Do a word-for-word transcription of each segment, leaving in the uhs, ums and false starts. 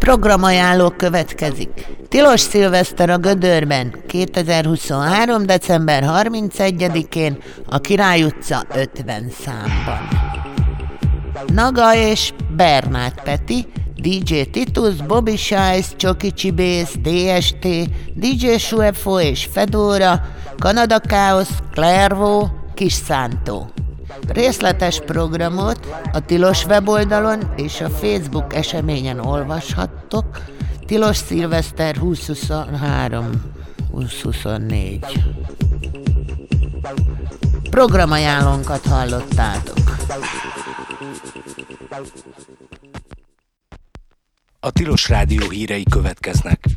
Programajánló következik. Tilos szilveszter a Gödörben kétezer-huszonhárom. december harmincegyedikén a Király utca ötven számban. Naga és Bernát Peti, dé dzsé Titus, Bobby Shice, Csoki Csibész, dé es té, dé dzsé Suefo és Fedora, Kanada Chaos, Clairvaux, Kis Szántó. Részletes programot a Tilos weboldalon és a Facebook eseményen olvashattok. Tilos szilveszter húsz-huszonhárom húsz-huszonnégy. Programajánlónkat hallottátok. A Tilos Rádió hírei következnek.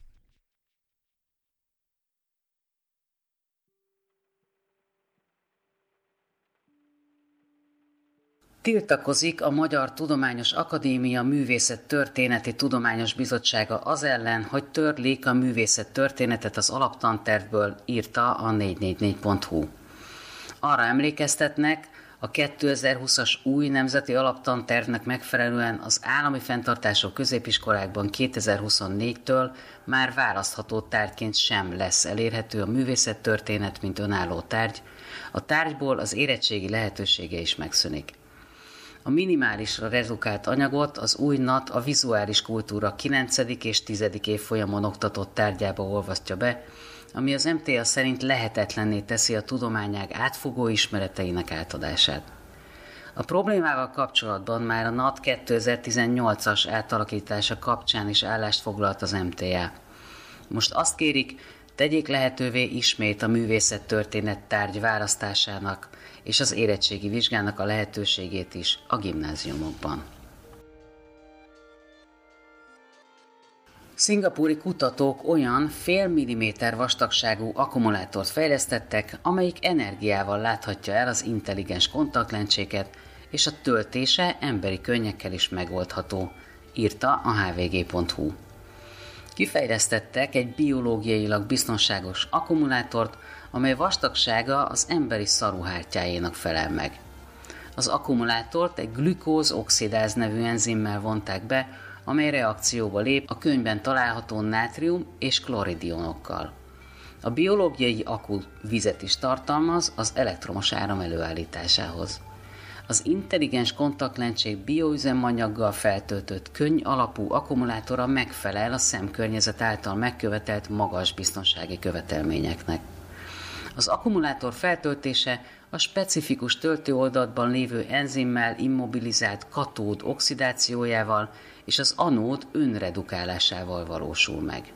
Tiltakozik a Magyar Tudományos Akadémia Művészettörténeti Tudományos Bizottsága az ellen, hogy törlik a művészettörténetet az alaptantervből, írta a négy négy négy pont hu. Arra emlékeztetnek, a kétezer-húszas új nemzeti alaptantervnek megfelelően az állami fenntartású középiskolákban kétezer-huszonnégytől már választható tárgyként sem lesz elérhető a művészettörténet, mint önálló tárgy, a tárgyból az érettségi lehetősége is megszűnik. A minimálisra redukált anyagot az új nat a vizuális kultúra kilencedik és tizedik évfolyamon oktatott tárgyába olvasztja be, ami az em té á szerint lehetetlenné teszi a tudományág átfogó ismereteinek átadását. A problémával kapcsolatban már a nat kétezer-tizennyolcas átalakítása kapcsán is állást foglalt az em té á. Most azt kérik, tegyék lehetővé ismét a művészettörténet tárgy választásának és az érettségi vizsgának a lehetőségét is a gimnáziumokban. Szingapúri kutatók olyan fél milliméter vastagságú akkumulátort fejlesztettek, amelyik energiával láthatja el az intelligens kontaktlencséket, és a töltése emberi könnyekkel is megoldható, írta a há vé gé pont hu. Kifejlesztettek egy biológiailag biztonságos akkumulátort, amely vastagsága az emberi szaruhártyájénak felel meg. Az akkumulátort egy glükóz-oxidáz nevű enzimmel vonták be, amely reakcióba lép a könnyben található nátrium és klorid ionokkal. A biológiai akku vizet is tartalmaz az elektromos áram előállításához. Az intelligens kontaktlencsék bioüzemanyaggal feltöltött könny alapú akkumulátora megfelel a szemkörnyezet által megkövetelt magas biztonsági követelményeknek. Az akkumulátor feltöltése a specifikus töltőoldatban lévő enzimmel immobilizált katód oxidációjával és az anód önredukálásával valósul meg.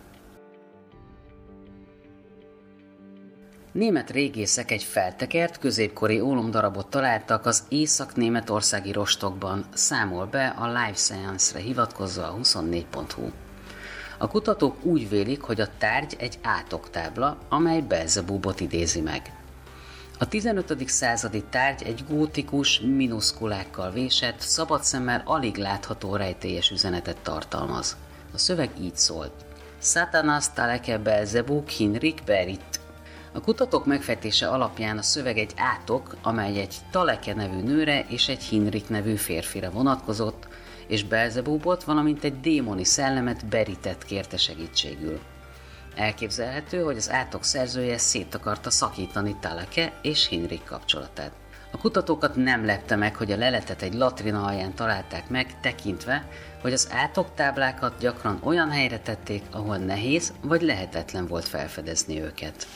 Német régészek egy feltekert, középkori ólomdarabot találtak az észak-németországi rostokban, számol be a Life Science-re hivatkozva a huszonnégy pont hu. A kutatók úgy vélik, hogy a tárgy egy átoktábla, amely Belzebubot idézi meg. A tizenötödik századi tárgy egy gótikus, minuszkulákkal vésett, szabad szemmel alig látható rejtélyes üzenetet tartalmaz. A szöveg így szólt: Satanas taleke Belzebub Hinrik berit. A kutatók megfejtése alapján a szöveg egy átok, amely egy Taleke nevű nőre és egy Hinrik nevű férfira vonatkozott, és Belzebubot, valamint egy démoni szellemet Beritet kérte segítségül. Elképzelhető, hogy az átok szerzője szét akarta szakítani Taleke és Hinrik kapcsolatát. A kutatókat nem lepte meg, hogy a leletet egy latrina alján találták meg, tekintve, hogy az átoktáblákat gyakran olyan helyre tették, ahol nehéz vagy lehetetlen volt felfedezni őket.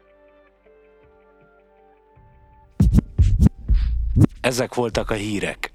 Ezek voltak a hírek.